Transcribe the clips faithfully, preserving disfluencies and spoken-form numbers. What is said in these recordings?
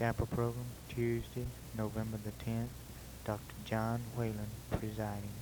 Chapel Program, Tuesday, November the tenth. Doctor John Whalen presiding.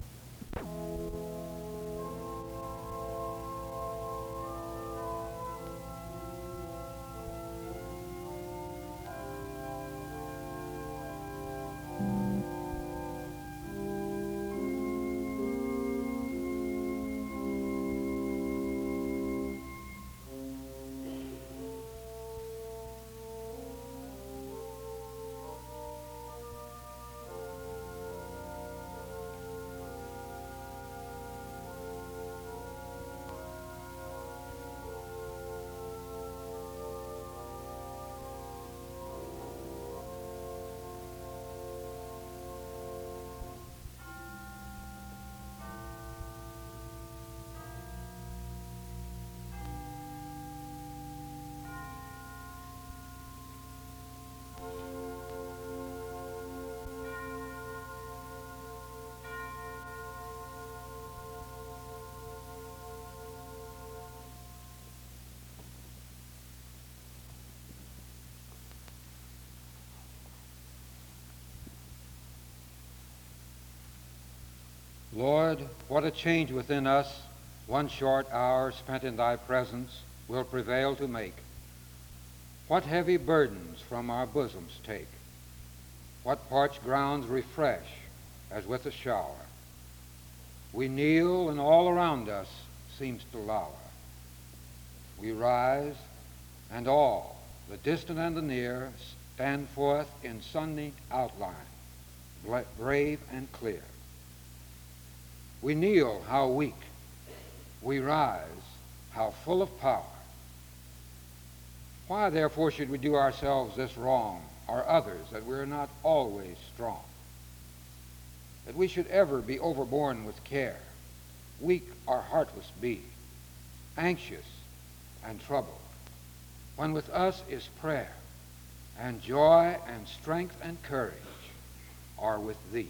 Lord, what a change within us one short hour spent in thy presence will prevail to make. What heavy burdens from our bosoms take. What parched grounds refresh as with a shower. We kneel and all around us seems to lower. We rise and all, the distant and the near, stand forth in sunny outline, brave and clear. We kneel, how weak. We rise, how full of power. Why, therefore, should we do ourselves this wrong, or others, that we are not always strong? That we should ever be overborne with care, weak or heartless be, anxious and troubled, when with us is prayer, and joy and strength and courage are with thee.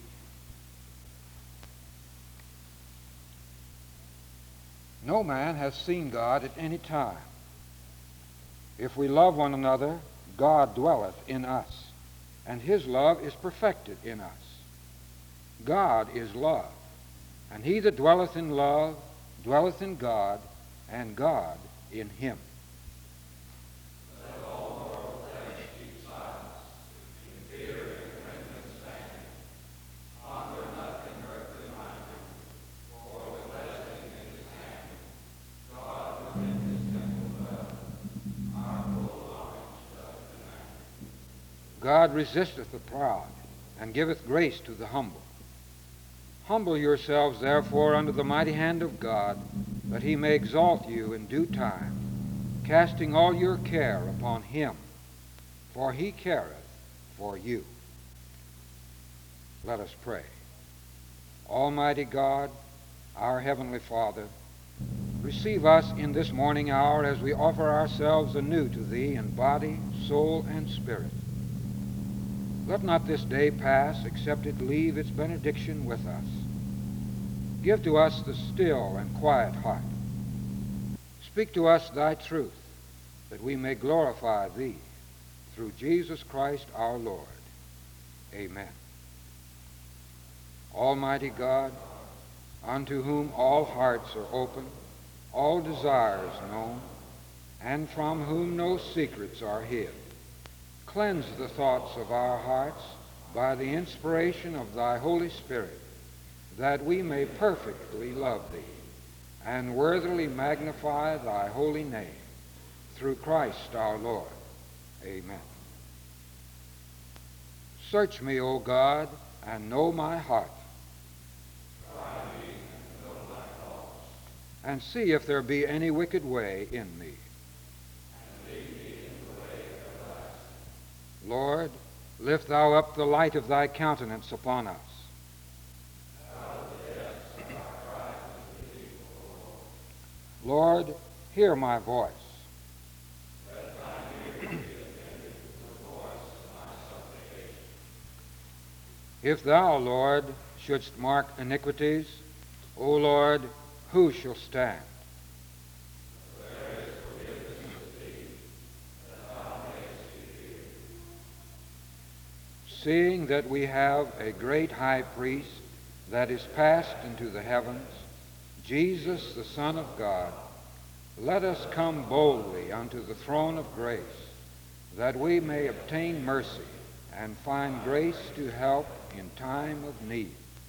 No man has seen God at any time. If we love one another, God dwelleth in us, and his love is perfected in us. God is love, and he that dwelleth in love dwelleth in God, and God in him. God resisteth the proud, and giveth grace to the humble. Humble yourselves, therefore, under the mighty hand of God, that he may exalt you in due time, casting all your care upon him, for he careth for you. Let us pray. Almighty God, our heavenly Father, receive us in this morning hour as we offer ourselves anew to thee in body, soul, and spirit. Let not this day pass except it leave its benediction with us. Give to us the still and quiet heart. Speak to us thy truth, that we may glorify thee, through Jesus Christ our Lord. Amen. Almighty God, unto whom all hearts are open, all desires known, and from whom no secrets are hid, cleanse the thoughts of our hearts by the inspiration of thy Holy Spirit, that we may perfectly love thee and worthily magnify thy holy name, through Christ our Lord. Amen. Search me, O God, and know my heart, and see if there be any wicked way in me. Lord, lift thou up the light of thy countenance upon us. Lord, hear my voice. If thou, Lord, shouldst mark iniquities, O Lord, who shall stand? seeing that we have a great high priest that is passed into the heavens, Jesus, the Son of God, let us come boldly unto the throne of grace, that we may obtain mercy and find grace to help in time of need.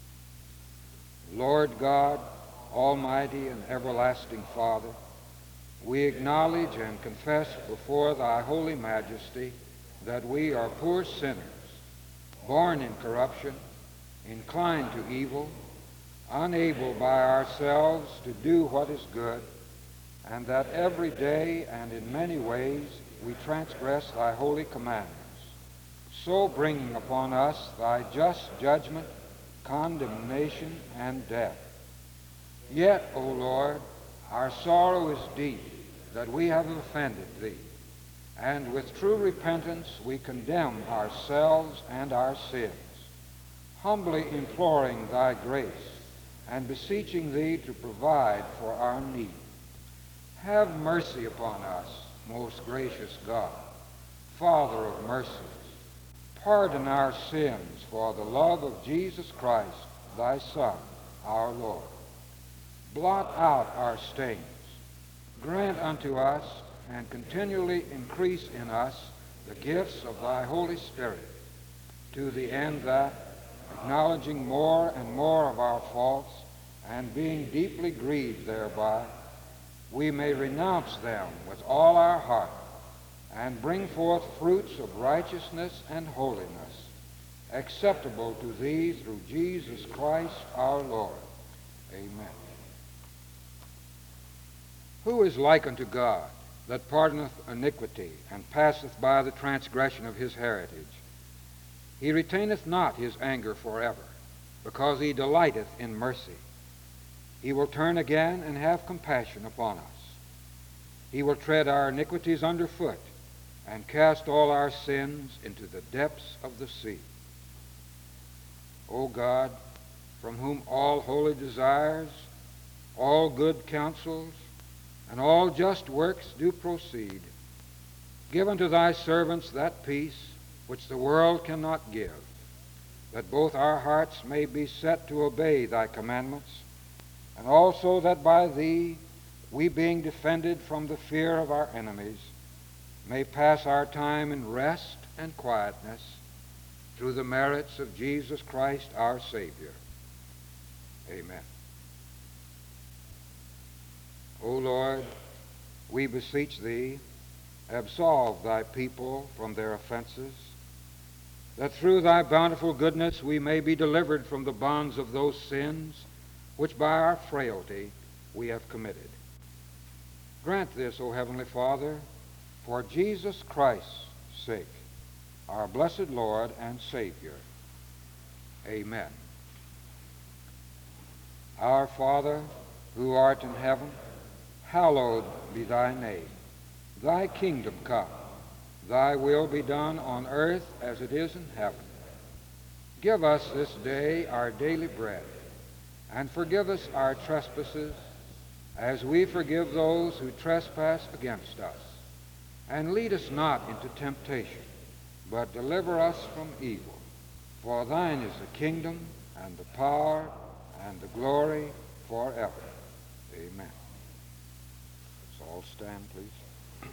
Lord God, Almighty and everlasting Father, we acknowledge and confess before thy holy majesty that we are poor sinners, born in corruption, inclined to evil, unable by ourselves to do what is good, and that every day and in many ways we transgress thy holy commandments, so bringing upon us thy just judgment, condemnation, and death. Yet, O Lord, our sorrow is deep that we have offended thee, and with true repentance we condemn ourselves and our sins, humbly imploring thy grace and beseeching thee to provide for our need. Have mercy upon us, most gracious God, Father of mercies. Pardon our sins for the love of Jesus Christ, thy Son, our Lord. Blot out our stains. Grant unto us and continually increase in us the gifts of thy Holy Spirit, to the end that, acknowledging more and more of our faults and being deeply grieved thereby, we may renounce them with all our heart and bring forth fruits of righteousness and holiness, acceptable to thee through Jesus Christ our Lord. Amen. Who is like unto God, that pardoneth iniquity, and passeth by the transgression of his heritage? He retaineth not his anger forever, because he delighteth in mercy. He will turn again and have compassion upon us. He will tread our iniquities under foot, and cast all our sins into the depths of the sea. O God, from whom all holy desires, all good counsels, and all just works do proceed, give unto thy servants that peace which the world cannot give, that both our hearts may be set to obey thy commandments, and also that by thee we, being defended from the fear of our enemies, may pass our time in rest and quietness through the merits of Jesus Christ our Savior. Amen. O Lord, we beseech thee, absolve thy people from their offenses, that through thy bountiful goodness we may be delivered from the bonds of those sins which by our frailty we have committed. Grant this, O Heavenly Father, for Jesus Christ's sake, our blessed Lord and Savior. Amen. Our Father, who art in heaven, hallowed be thy name. Thy kingdom come. Thy will be done on earth as it is in heaven. Give us this day our daily bread, and forgive us our trespasses, as we forgive those who trespass against us. And lead us not into temptation, but deliver us from evil. For thine is the kingdom, and the power, and the glory forever. Amen. Let's all stand, please.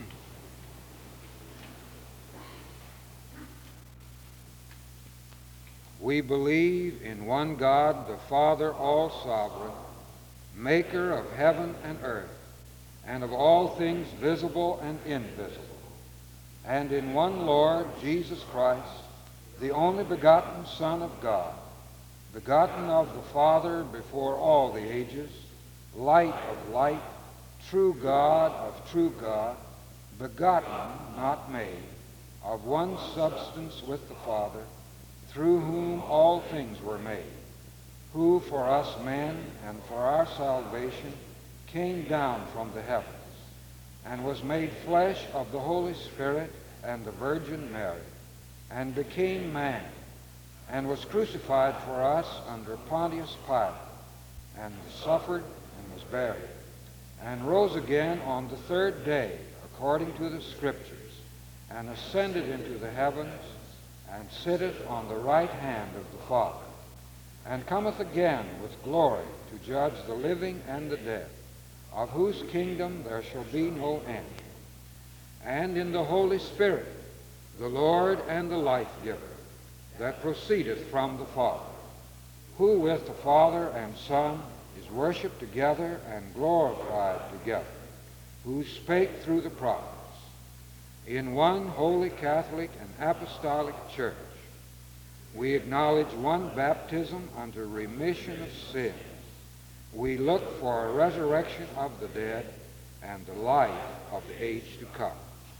We believe in one God, the Father all-sovereign, maker of heaven and earth, and of all things visible and invisible, and in one Lord, Jesus Christ, the only begotten Son of God, begotten of the Father before all the ages, light of light, true God of true God, begotten, not made, of one substance with the Father, through whom all things were made, who for us men and for our salvation came down from the heavens, and was made flesh of the Holy Spirit and the Virgin Mary, and became man, and was crucified for us under Pontius Pilate, and suffered and was buried, and rose again on the third day according to the Scriptures, and ascended into the heavens, and sitteth on the right hand of the Father, and cometh again with glory to judge the living and the dead, of whose kingdom there shall be no end. And in the Holy Spirit, the Lord and the life-giver, that proceedeth from the Father, who with the Father and Son is worshipped together and glorified together, who spake through the prophets, in one holy Catholic and apostolic church, we acknowledge one baptism unto remission of sins. We look for a resurrection of the dead and the life of the age to come.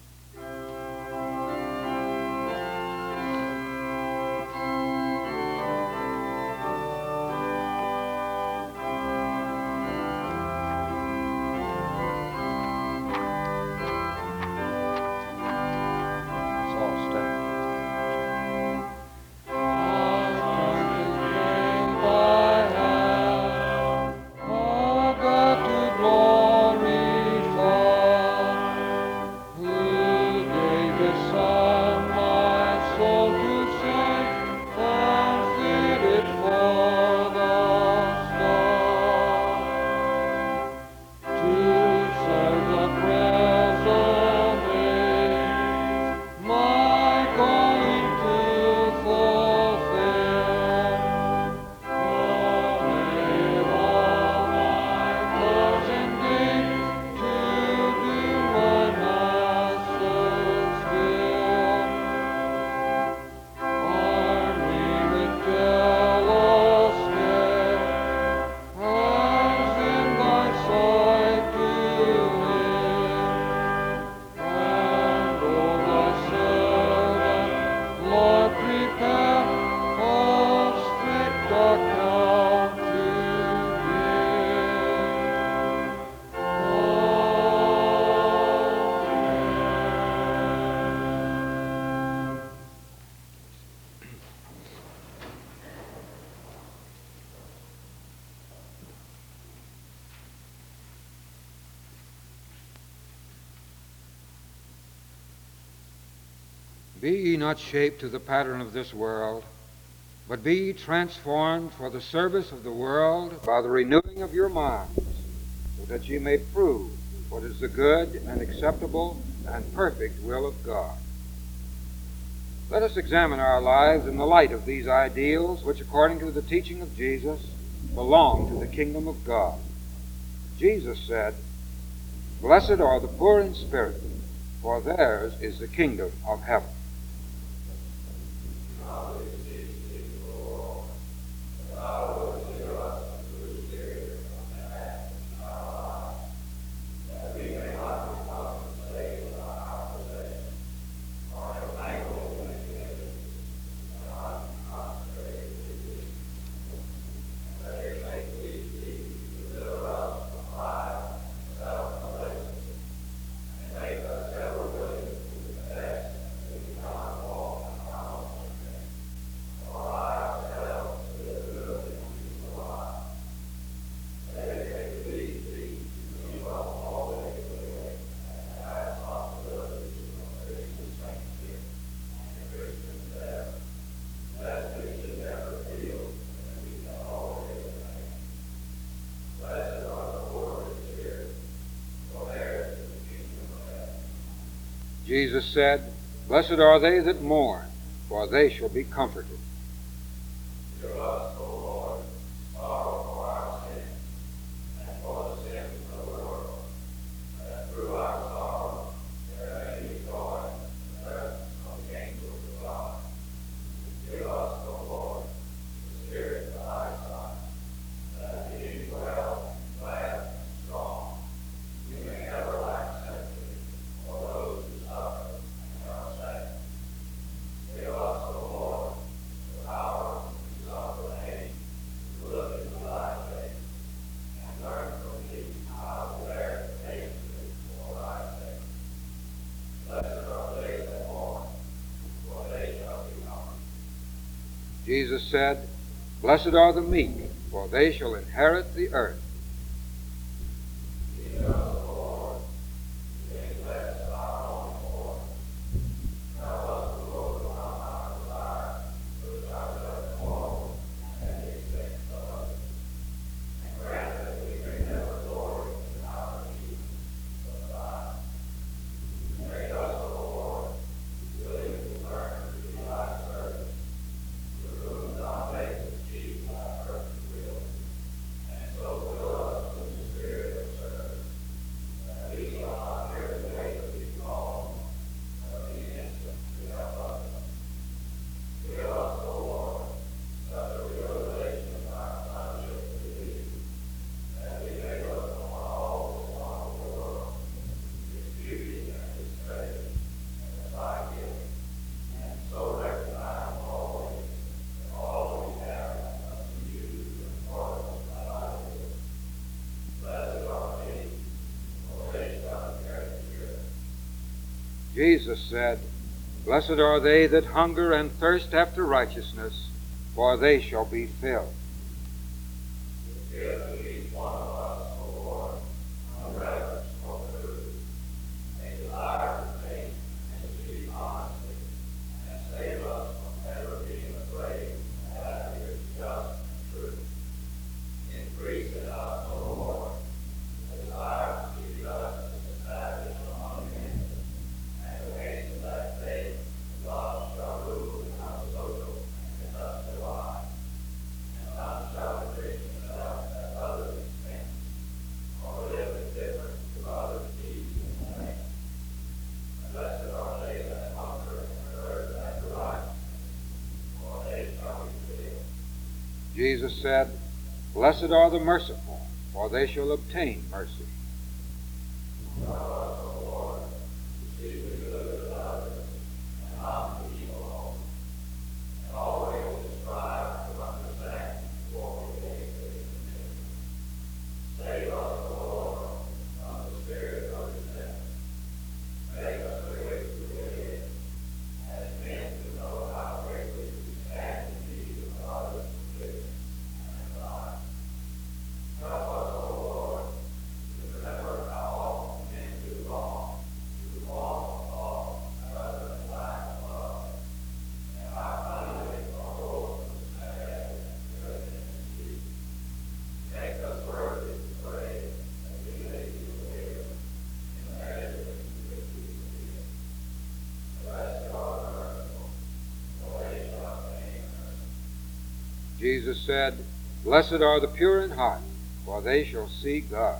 Be ye not shaped to the pattern of this world, but be ye transformed for the service of the world by the renewing of your minds, so that ye may prove what is the good and acceptable and perfect will of God. Let us examine our lives in the light of these ideals, which, according to the teaching of Jesus, belong to the kingdom of God. Jesus said, "Blessed are the poor in spirit, for theirs is the kingdom of heaven." Jesus said, "Blessed are they that mourn, for they shall be comforted." Hear us, O Lord, sorrow for our sins, and for the sins of the world, that through our sorrow there may be joy in the presence of the angels of God. Give us, O Lord, the Spirit of thy Son, that being well, glad, and strong, we may ever lack sympathy for those who suffer and are sad. Give us, O Lord, the power to suffer pain, to look into thy face, and learn from thee how to bear patiently for thy sake. Blessed are they that mourn, for they shall be comforted. Jesus said, "Blessed are the meek, for they shall inherit the earth." Teach us, O Lord, to think less of our own glory. Help us to look upon our desires Jesus said, "Blessed are they that hunger and thirst after righteousness, for they shall be filled." Give to each one of us, O Lord, a reverence for food, a desire to think and speak honestly, and save us from ever being afraid of that which is just and true. Increase in us, O Lord, a desire to see justice established among men, and to hasten that day love shall rule in our social and industrial lives, and none shall enrich himself at others' expense, or live indifferent to others' needs and demands. Blessed are they that hunger and thirst after righteousness, for they shall be filled. Jesus said, "Blessed are the merciful, for they shall obtain mercy." Help us, O Lord, to see the good of others, and not the evil only, and always to strive to understand before we take it. Save us, O Lord, from the spirit of resentment. Make us quick to forgive, as men who know how greatly we stand in need of others' forgiveness and life. Help us, O Lord, to remember how often men do wrong, do wrong of rather than lack of love, and how finally our Lord was sad and driven in deed. Make us worthy to pray that we may be forgiven in the measure in which we forgive. Blessed are the merciful, for they shall obtain mercy. Jesus said, "Blessed are the pure in heart, for they shall see God."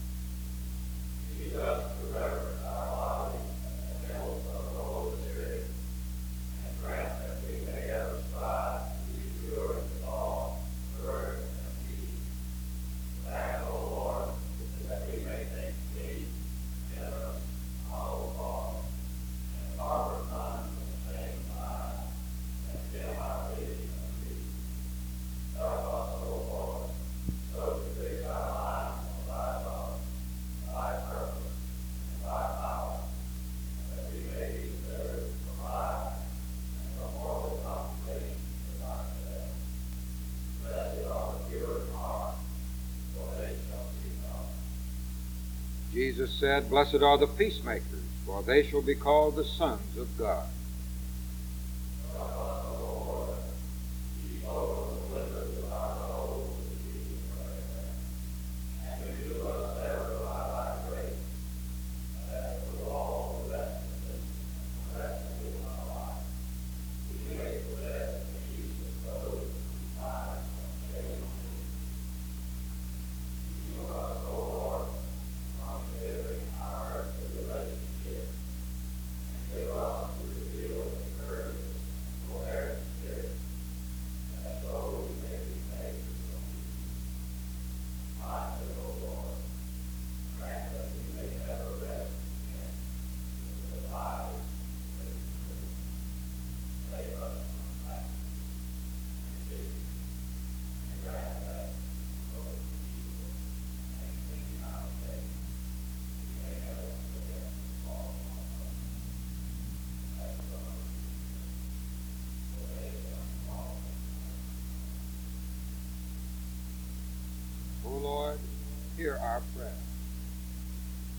Teach us to reverence our bodies and the temples of the Holy Spirit, and grant that we may ever strive to be pure in thought, word, and deed. Grant, O Lord, that we may think deep, generous, humble thoughts, and harbor none with the same mind, and dim our vision of thee. Help us, O Lord, so to fix our minds on thy love, thy purpose, and thy power, that we may be preserved from life and from mortal contemplation of ourselves. Blessed are the pure in heart, for they shall see God. Jesus said, "Blessed are the peacemakers, for they shall be called the sons of God." Help us, O Lord, to keep open the windows of our souls to thee in prayer, and to do us ever by thy grace, that through all the restlessness and restlessness of our life, we may possess the peace of those whose minds are stayed on thee. Keep us, O Lord, from considering our earthly relationships, and give us to reveal the courteous and forbearing spirit, that so we may be made from thee. Finally, O Lord, grant that we may never rest content with the lives that we live. Save us from lack and disease, and grant that, though evil may cling our day, we may never forget to fall on us. As from for they shall fall. O Lord, hear our prayer.